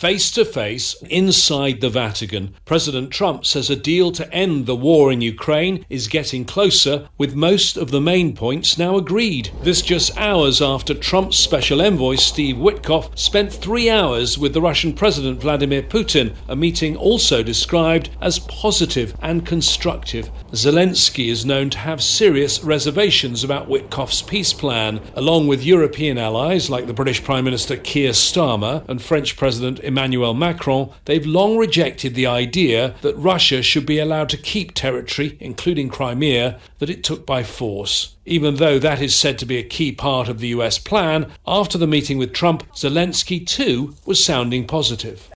face-to-face inside the Vatican. President Trump says a deal to end the war in Ukraine is getting closer, with most of the main points now agreed. This just hours after Trump's special envoy Steve Witkoff spent 3 hours with the Russian President Vladimir Putin, a meeting also described as positive and constructive. Zelensky is known to have serious reservations about Witkoff's peace plan. Along with European allies like the British Prime Minister Keir Starmer and French President Emmanuel Macron, they've long rejected the idea that Russia should be allowed to keep territory, including Crimea, that it took by force. Even though that is said to be a key part of the US plan, after the meeting with Trump, Zelensky too was sounding positive.